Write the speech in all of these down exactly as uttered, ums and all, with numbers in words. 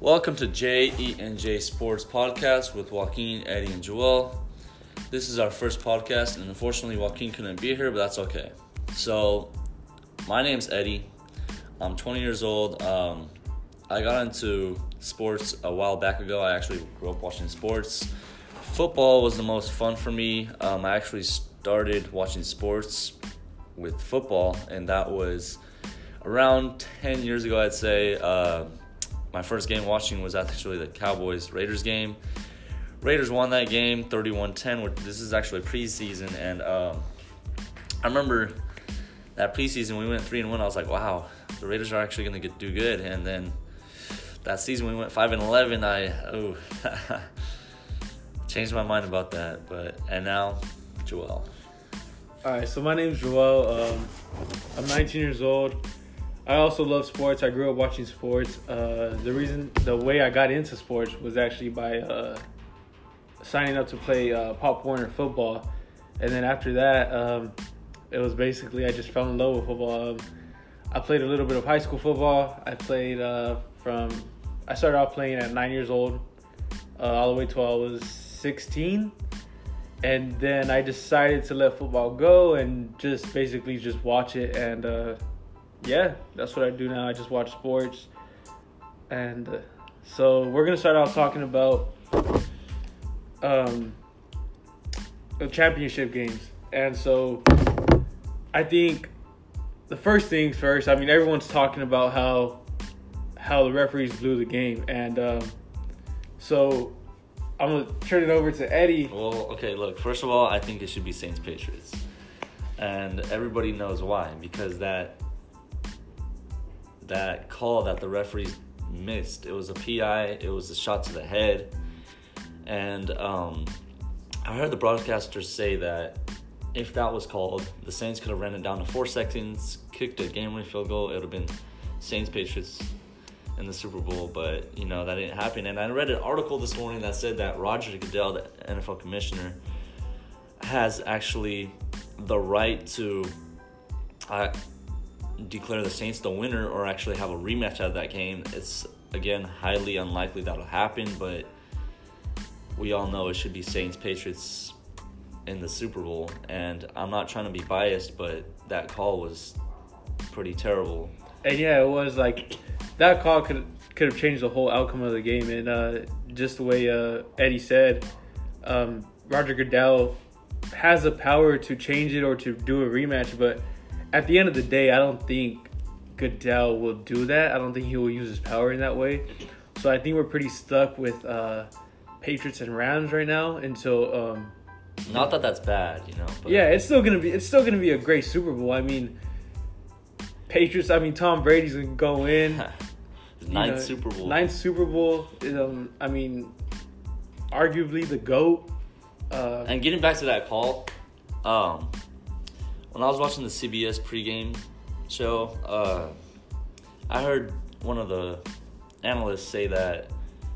Welcome to J E and J Sports Podcast with Joaquin, Eddie, and Joel. This is our first podcast, and unfortunately Joaquin couldn't be here, but that's okay. So, my name's Eddie. I'm twenty years old. Um, I got into sports a while back ago. I actually grew up watching sports. Football was the most fun for me. Um, I actually started watching sports with football, and that was around ten years ago, I'd say. Uh, my first game watching was actually the Cowboys-Raiders game. Raiders won that game thirty-one ten. This is actually preseason, and um, I remember that preseason we went three and one. I was like, wow, the Raiders are actually going to do good. And then that season we went five and eleven. I oh changed my mind about that. But and now, Joel. All right, so my name's Joel. Um, I'm nineteen years old. I also love sports. I grew up watching sports. Uh, the reason, the way I got into sports was actually by uh, signing up to play uh, Pop Warner football. And then after that, um, it was basically I just fell in love with football. Um, I played a little bit of high school football. I played uh, from, I started off playing at nine years old, uh, all the way till I was sixteen. And then I decided to let football go and just basically just watch it. And uh, yeah, that's what I do now. I just watch sports. And uh, so we're going to start off talking about um, the championship games. And so I think the first things first, I mean, everyone's talking about how how the referees blew the game. And um, so I'm going to turn it over to Eddie. Well, okay, look, first of all, I think it should be Saints-Patriots. And everybody knows why. Because that that call that the referees missed, it was a P I, it was a shot to the head. And um, I heard the broadcasters say that if that was called, the Saints could have ran it down to four seconds, kicked a game-winning field goal. It would have been Saints-Patriots in the Super Bowl, but, you know, that didn't happen. And I read an article this morning that said that Roger Goodell, the N F L commissioner, has actually the right to uh, declare the Saints the winner or actually have a rematch out of that game. It's, again, highly unlikely that'll happen, but we all know it should be Saints-Patriots in the Super Bowl. And I'm not trying to be biased, but that call was pretty terrible. And yeah, it was like that call could could have changed the whole outcome of the game. And uh, just the way uh, Eddie said, um, Roger Goodell has the power to change it or to do a rematch. But at the end of the day, I don't think Goodell will do that. I don't think he will use his power in that way. So I think we're pretty stuck with uh, Patriots and Rams right now until. Um, Not that that's bad, you know. But yeah, it's still gonna be it's still gonna be a great Super Bowl. I mean, Patriots. I mean, Tom Brady's gonna go in. His ninth know, Super Bowl. Ninth Super Bowl. Um, I mean, arguably the GOAT. Uh, and getting back to that call, um, when I was watching the C B S pregame show, uh, I heard one of the analysts say that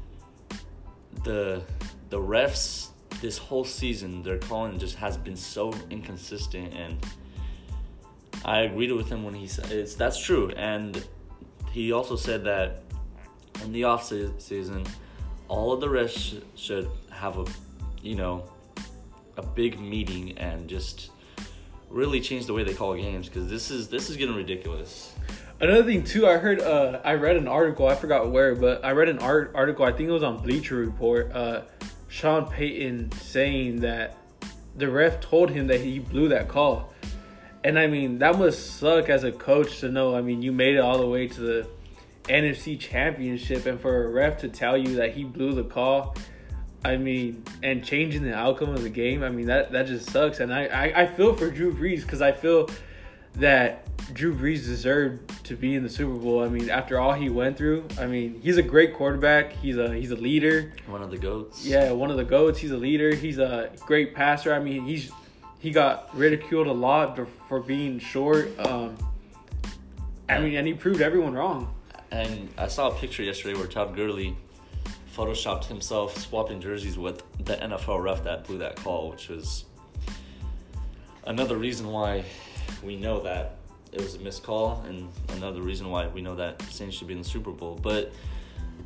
the the refs this whole season, their calling just has been so inconsistent, and I agreed with him when he said it's that's true. And he also said that in the off season, all of the refs sh- should have a, you know, a big meeting and just really change the way they call games, because this is this is getting ridiculous. Another thing too, I heard, uh, I read an article, I forgot where, but I read an art- article, I think it was on Bleacher Report, uh, Sean Payton saying that the ref told him that he blew that call. And I mean, that must suck as a coach to know, I mean, you made it all the way to the N F C Championship, and for a ref to tell you that he blew the call, I mean, and changing the outcome of the game, I mean, that, that just sucks. And I, I, I feel for Drew Brees, because I feel that Drew Brees deserved to be in the Super Bowl. I mean, after all he went through, I mean, he's a great quarterback. He's a he's a leader. One of the GOATs. Yeah, one of the GOATs. He's a leader. He's a great passer. I mean, he's he got ridiculed a lot for, for being short. Um, I mean, and he proved everyone wrong. And I saw a picture yesterday where Todd Gurley photoshopped himself swapping jerseys with the N F L ref that blew that call, which was another reason why we know that it was a missed call, and another reason why we know that Saints should be in the Super Bowl. But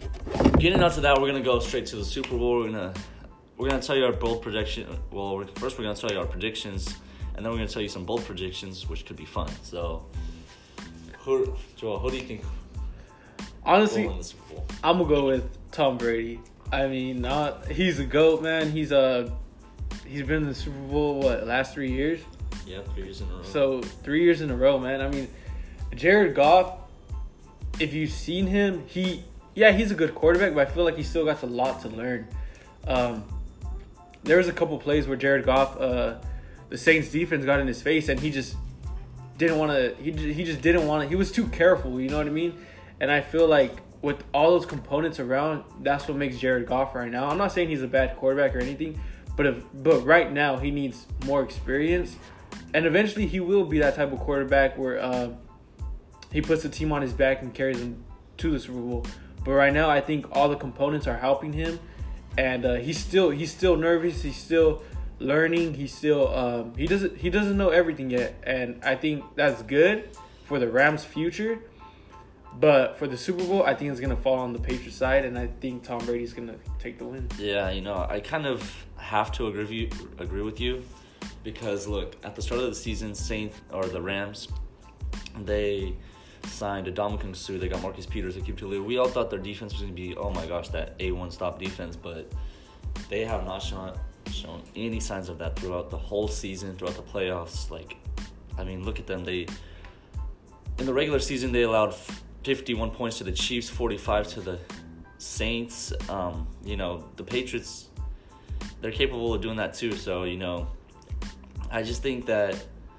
getting out to that, we're gonna go straight to the Super Bowl. We're gonna we're gonna tell you our bold prediction. Well, we're, first we're gonna tell you our predictions, and then we're gonna tell you some bold predictions, which could be fun. So, who, Joel, who do you think? Honestly, will win the Super Bowl? I'm gonna go with Tom Brady. I mean, not he's a GOAT, man. He's a he's been in the Super Bowl what last three years. Yeah, three years in a row. So three years in a row, man. I mean, Jared Goff. If you've seen him, he yeah he's a good quarterback, but I feel like he still got a lot to learn. Um, there was a couple plays where Jared Goff, uh, the Saints defense got in his face, and he just didn't want to. He he just didn't want to. He was too careful. You know what I mean? And I feel like with all those components around, that's what makes Jared Goff right now. I'm not saying he's a bad quarterback or anything, but if but right now he needs more experience, and eventually he will be that type of quarterback where uh, he puts the team on his back and carries them to the Super Bowl. But right now, I think all the components are helping him, and uh, he's still he's still nervous. He's still learning. He's still um, he doesn't he doesn't know everything yet, and I think that's good for the Rams' future. But for the Super Bowl, I think it's going to fall on the Patriots side, and I think Tom Brady's going to take the win. Yeah, you know, I kind of have to agree with you, agree with you because, look, at the start of the season, Saints, or the Rams, they signed Ndamukong Suh. They got Marcus Peters, Aqib Talib. We all thought their defense was going to be, oh, my gosh, that A one stop defense, but they have not shown, shown any signs of that throughout the whole season, throughout the playoffs. Like, I mean, look at them. They in the regular season, they allowed fifty-one points to the Chiefs, forty-five to the Saints. Um, you know, the Patriots, they're capable of doing that too. So, you know, I just think that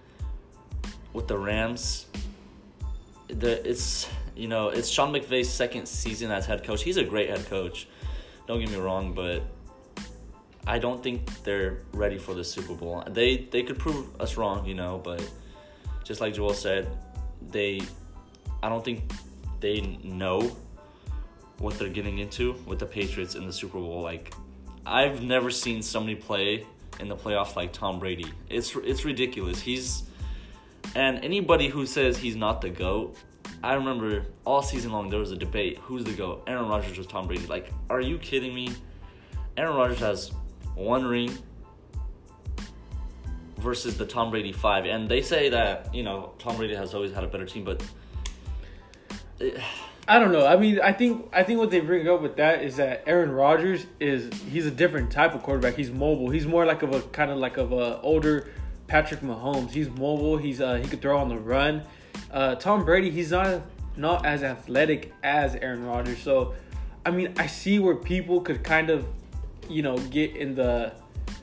with the Rams, the it's, you know, it's Sean McVay's second season as head coach. He's a great head coach. Don't get me wrong, but I don't think they're ready for the Super Bowl. They they could prove us wrong, you know, but just like Joel said, they I don't think they know what they're getting into with the Patriots in the Super Bowl. Like, I've never seen somebody play in the playoffs like Tom Brady. It's it's ridiculous. He's and anybody who says he's not the GOAT, I remember all season long there was a debate. Who's the GOAT? Aaron Rodgers or Tom Brady? Like, are you kidding me? Aaron Rodgers has one ring versus the Tom Brady five. And they say that, you know, Tom Brady has always had a better team, but it, I don't know. I mean, I think I think what they bring up with that is that Aaron Rodgers is he's a different type of quarterback. He's mobile. He's more like of a kind of like of a older Patrick Mahomes. He's mobile. He's uh, he could throw on the run. Uh, Tom Brady, he's not not as athletic as Aaron Rodgers. So, I mean, I see where people could kind of, you know, get in the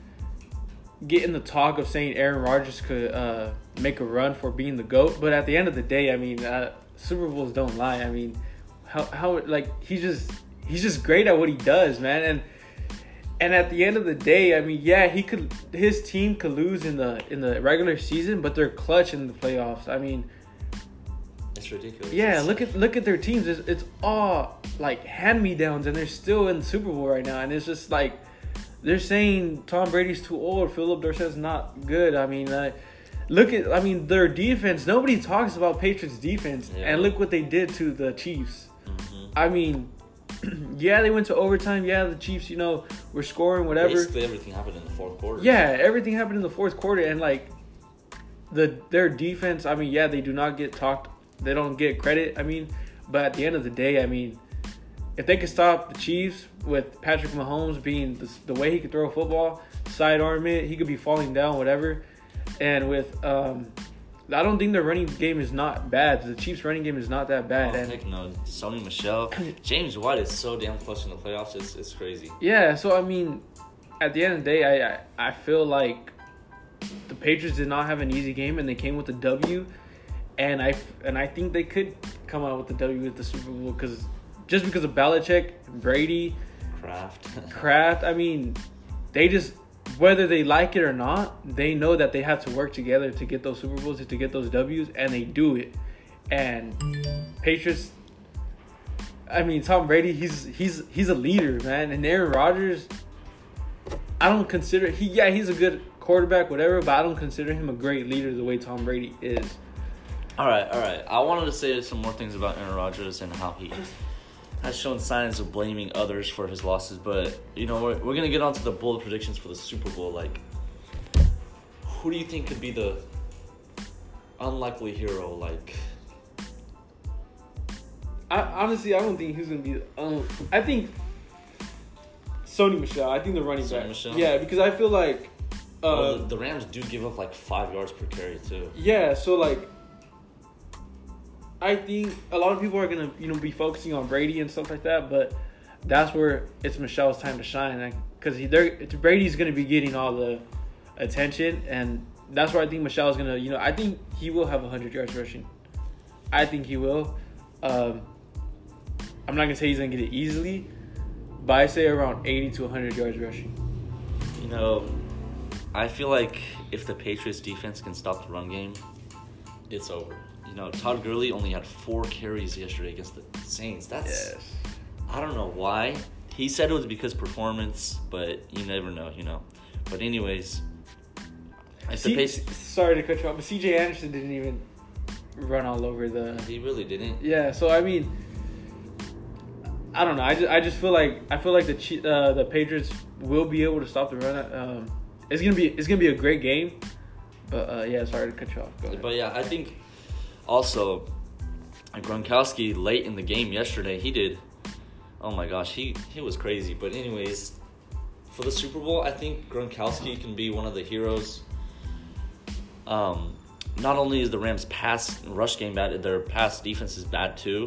get in the talk of saying Aaron Rodgers could uh, make a run for being the GOAT. But at the end of the day, I mean, uh, Super Bowls don't lie. I mean, how how like he's just he's just great at what he does, man. And and at the end of the day, I mean, yeah, he could his team could lose in the in the regular season, but they're clutch in the playoffs. I mean, it's ridiculous. Yeah, look at look at their teams. It's, it's all like hand-me-downs, and they're still in the Super Bowl right now. And it's just like they're saying Tom Brady's too old, Philip Dorsett's not good. I mean, uh, look at I mean their defense. Nobody talks about Patriots defense, Yeah. and look what they did to the Chiefs. Mm-hmm. I mean, yeah, they went to overtime. Yeah, the Chiefs, you know, were scoring whatever. Basically, everything happened in the fourth quarter. Yeah, everything happened in the fourth quarter, and like the their defense. I mean, yeah, they do not get talked. They don't get credit. I mean, but at the end of the day, I mean, if they could stop the Chiefs with Patrick Mahomes being the, the way he could throw a football, sidearm it, he could be falling down, whatever. And with, um, I don't think their running game is not bad. The Chiefs' running game is not that bad. Oh, and heck no. Sony Michel. James White is so damn close in the playoffs. It's it's crazy. Yeah, so I mean, at the end of the day, I, I I feel like the Patriots did not have an easy game, and they came with a W. And I and I think they could come out with the W at the Super Bowl because just because of Belichick, Brady, Kraft, Kraft. I mean, they just whether they like it or not, they know that they have to work together to get those Super Bowls, to get those W's, and they do it. And Patriots. I mean, Tom Brady, he's he's he's a leader, man. And Aaron Rodgers, I don't consider he yeah he's a good quarterback, whatever, but I don't consider him a great leader the way Tom Brady is. All right, all right. I wanted to say some more things about Aaron Rodgers and how he has shown signs of blaming others for his losses. But, you know, we're, we're going to get on to the bold predictions for the Super Bowl. Like, who do you think could be the unlikely hero? Like, I honestly, I don't think he's going to be... Um, I think Sony Michel. I think the running Sony back. Michel? Yeah, because I feel like... Uh, well, the, the Rams do give up, like, five yards per carry, too. Yeah, so, like... I think a lot of people are gonna, you know, be focusing on Brady and stuff like that, but that's where it's Michel's time to shine, because he, Brady's gonna be getting all the attention, and that's where I think Michel's gonna, you know, I think he will have one hundred yards rushing. I think he will. Um, I'm not gonna say he's gonna get it easily, but I say around eighty to one hundred yards rushing. You know, I feel like if the Patriots defense can stop the run game, it's over. You know, Todd Gurley only had four carries yesterday against the Saints. That's, yes. I don't know why. He said it was because performance, but you never know, you know. But anyways, if C- the pace... sorry to cut you off, but C J Anderson didn't even run all over the... He really didn't. Yeah, so I mean, I don't know. I just, I just feel like I feel like the uh, the Patriots will be able to stop the run. Um, it's gonna be it's gonna be a great game, but uh, yeah, sorry to cut you off. Go ahead. But yeah, I think. Also, Gronkowski late in the game yesterday, he did, oh my gosh, he, he was crazy. But anyways, for the Super Bowl, I think Gronkowski can be one of the heroes. Um, not only is the Rams' pass and rush game bad, their pass defense is bad too.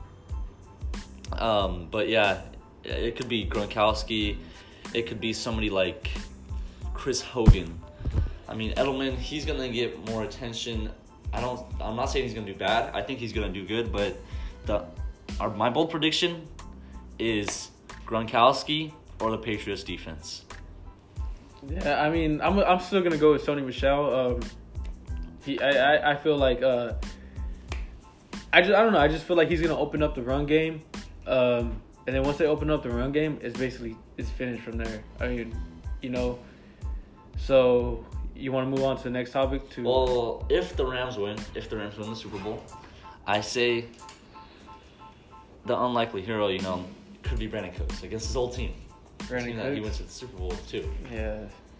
Um, but yeah, it could be Gronkowski. It could be somebody like Chris Hogan. I mean, Edelman, he's going to get more attention. I don't. I'm not saying he's gonna do bad. I think he's gonna do good. But the, our, my bold prediction is Gronkowski or the Patriots defense. Yeah, I mean, I'm I'm still gonna go with Sony Michel. Um, he, I, I, I feel like uh, I just I don't know. I just feel like he's gonna open up the run game, um, and then once they open up the run game, it's basically it's finished from there. I mean, you know, so. You want to move on to the next topic? To Well, if the Rams win, if the Rams win the Super Bowl, I say the unlikely hero, you know, could be Brandon Cooks against his old team. Brandon team Cooks? That he went to the Super Bowl too. Yeah.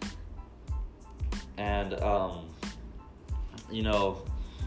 And, um, you know,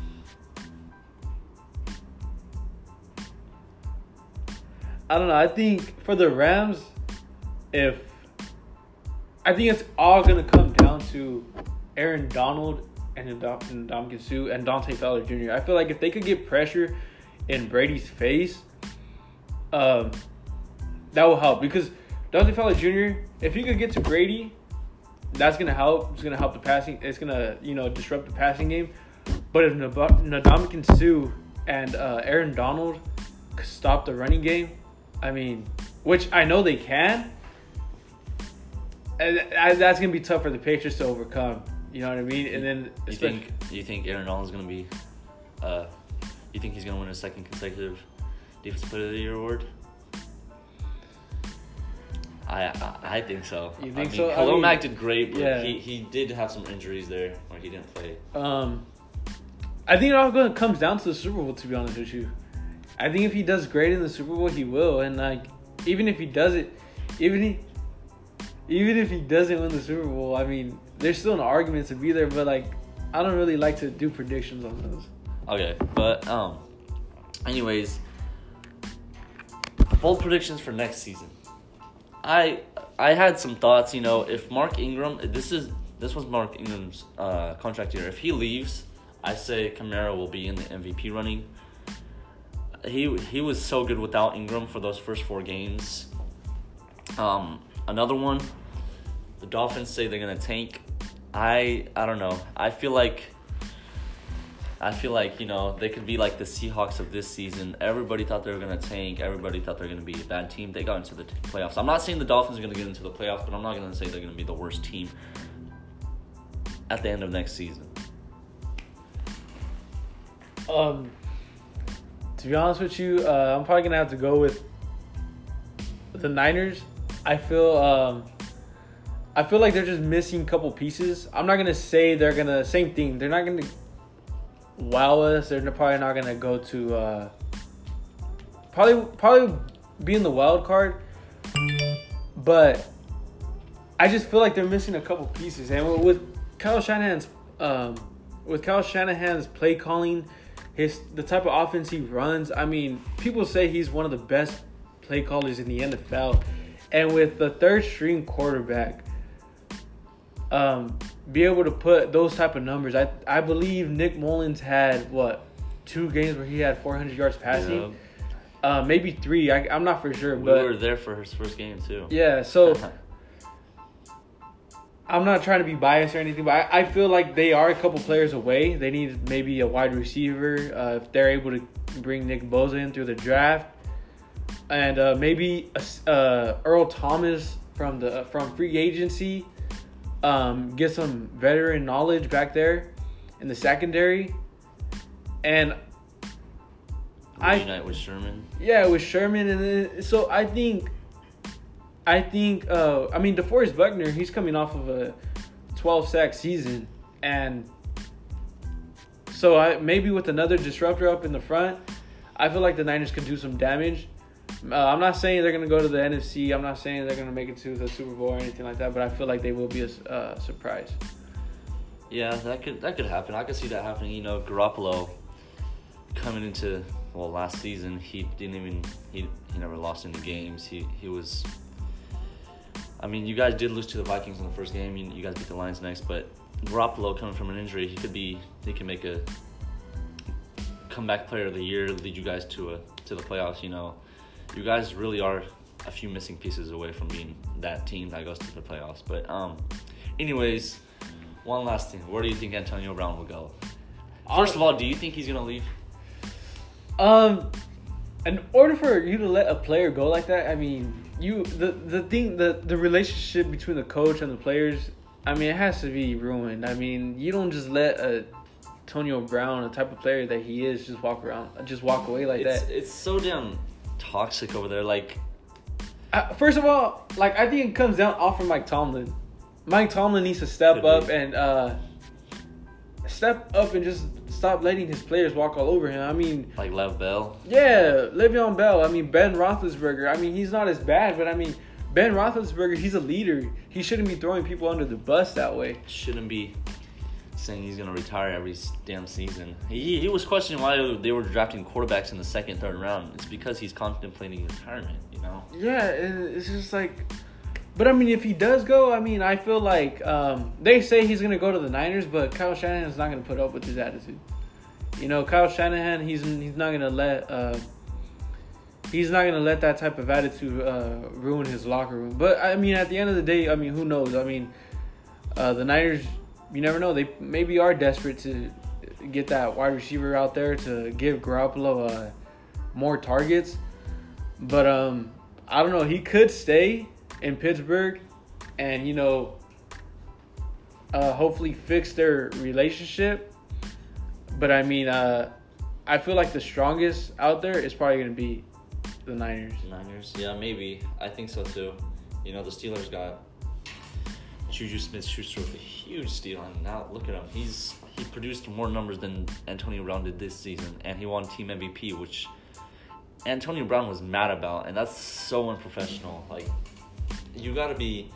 I don't know. I think for the Rams, if I think it's all going to come down to Aaron Donald and Ndamukong Suh and Dante Fowler Junior I feel like if they could get pressure in Brady's face, um, that will help. Because Dante Fowler Junior, if he could get to Brady, that's going to help. It's going to help the passing. It's going to, you know, disrupt the passing game. But if Ndamukong Suh and uh, Aaron Donald could stop the running game, I mean, which I know they can, and that's going to be tough for the Patriots to overcome. You know what I mean? And then you think you think Aaron Donald's going to be uh you think he's going to win a second consecutive Defensive Player of the Year award? I I, I think so. You think I mean, so? Khalil I mean, Mack did great, but yeah. he, he did have some injuries there where he didn't play. Um I think it all going to comes down to the Super Bowl, to be honest with you. I think if he does great in the Super Bowl, he will. And like even if he does it, even he Even if he doesn't win the Super Bowl, I mean, there's still an argument to be there, but, like, I don't really like to do predictions on those. Okay, but, um, anyways, bold predictions for next season. I I had some thoughts, you know, if Mark Ingram, this is, this was Mark Ingram's uh, contract year. If he leaves, I say Kamara will be in the M V P running. He, he was so good without Ingram for those first four games. Um... Another one, the Dolphins say they're gonna tank. I I don't know. I feel like I feel like, you know, they could be like the Seahawks of this season. Everybody thought they were gonna tank. Everybody thought they were gonna be a bad team. They got into the playoffs. I'm not saying the Dolphins are gonna get into the playoffs, but I'm not gonna say they're gonna be the worst team at the end of next season. Um, to be honest with you, uh, I'm probably gonna have to go with the Niners. I feel um, I feel like they're just missing a couple pieces. I'm not gonna say they're gonna same thing. They're not gonna wow us. They're probably not gonna go to uh, probably probably being the wild card, but I just feel like they're missing a couple pieces. And with Kyle Shanahan's um, with Kyle Shanahan's play calling, his the type of offense he runs, I mean, people say he's one of the best play callers in the N F L. And with the third string quarterback, um, be able to put those type of numbers. I I believe Nick Mullins had what two games where he had four hundred yards passing. Yeah. Uh, maybe three. I, I'm not for sure, We but were there for his first game too. yeah. So I'm not trying to be biased or anything, but I, I feel like they are a couple players away. They need maybe a wide receiver uh, if they're able to bring Nick Bosa in through the draft, and uh, maybe a, uh, Earl Thomas from the from free agency. Um, get some veteran knowledge back there in the secondary, and I Unite with Sherman. yeah, with Sherman, and then, so I think, I think, uh, I mean, DeForest Buckner, he's coming off of a twelve sack season, and so I maybe with another disruptor up in the front, I feel like the Niners could do some damage. Uh, I'm not saying they're gonna go to the N F C. I'm not saying they're gonna make it to the Super Bowl or anything like that, but I feel like they will be a uh, surprise. Yeah, that could that could happen. I could see that happening. You know, Garoppolo coming into well last season, he didn't even he he never lost any games. He he was. I mean, you guys did lose to the Vikings in the first game. You, you guys beat the Lions next, but Garoppolo coming from an injury, he could be he can make a comeback player of the year, lead you guys to a to the playoffs. You know, you guys really are a few missing pieces away from being that team that goes to the playoffs. But um, anyways. One last thing. Where do you think Antonio Brown will go? First of all, do you think he's going to leave? Um, in order for you to let a player go like that, I mean, you the the thing the the relationship between the coach and the players, I mean, it has to be ruined. I mean, you don't just let a Antonio Brown, the type of player that he is, just walk around, just walk away like it's, that. It's so damn toxic over there. Like, uh, first of all, like I think it comes down off from Mike Tomlin. Mike Tomlin needs to step Could up be. and uh, step up and just stop letting his players walk all over him. I mean, like Lev Bell. yeah, Le'Veon Bell. I mean, Ben Roethlisberger. I mean, he's not as bad, but I mean, Ben Roethlisberger, he's a leader. He shouldn't be throwing people under the bus that way. Shouldn't be saying he's going to retire every damn season. He he was questioning why they were drafting quarterbacks in the second, third round. It's because he's contemplating retirement, you know? Yeah, and it's just like... But, I mean, if he does go, I mean, I feel like um, they say he's going to go to the Niners, but Kyle Shanahan's not going to put up with his attitude. You know, Kyle Shanahan, he's he's not going to let uh, he's not going to let that type of attitude uh, ruin his locker room. But, I mean, at the end of the day, I mean, who knows? I mean, uh, the Niners, you never know. They maybe are desperate to get that wide receiver out there to give Garoppolo uh, more targets. But um, I don't know. He could stay in Pittsburgh and, you know, uh, hopefully fix their relationship. But, I mean, uh, I feel like the strongest out there is probably going to be the Niners. Niners, yeah, maybe. I think so, too. You know, the Steelers got Juju Smith-Schuster with a huge steal, and now look at him. He's he produced more numbers than Antonio Brown did this season, and he won Team M V P, which Antonio Brown was mad about, and that's so unprofessional. Like, you got to be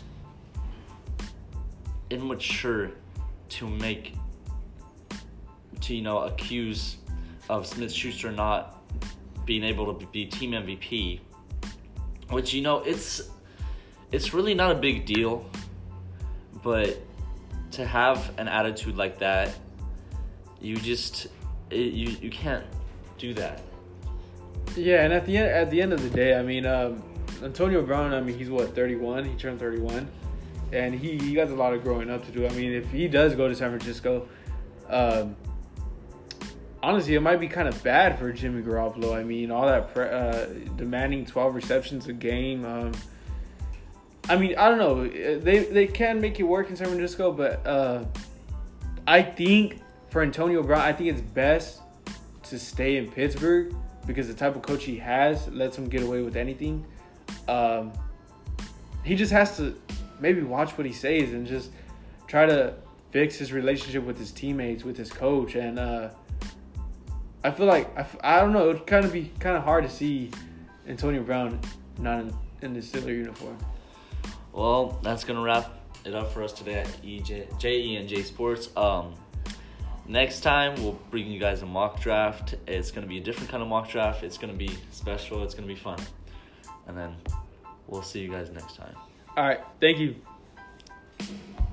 immature to make, to, you know, accuse of Smith-Schuster not being able to be Team M V P, which, you know, it's it's really not a big deal, but to have an attitude like that, you just, it, you, you can't do that. Yeah, and at the end at the end of the day, I mean, um, Antonio Brown, I mean, he's what, thirty-one? He turned thirty-one. And he, he has a lot of growing up to do. I mean, if he does go to San Francisco, um, honestly, it might be kind of bad for Jimmy Garoppolo. I mean, all that pre- uh, demanding twelve receptions a game. Um, I mean, I don't know. They they can make it work in San Francisco, but uh, I think for Antonio Brown, I think it's best to stay in Pittsburgh because the type of coach he has lets him get away with anything. Um, he just has to maybe watch what he says and just try to fix his relationship with his teammates, with his coach. And uh, I feel like, I, I don't know, it'd kind of be kind of hard to see Antonio Brown not in, in the Steelers uniform. Well, that's gonna wrap it up for us today at E J, J E N J Sports. Um, next time we'll bring you guys a mock draft. It's gonna be a different kind of mock draft. It's gonna be special. It's gonna be fun. And then we'll see you guys next time. All right. Thank you.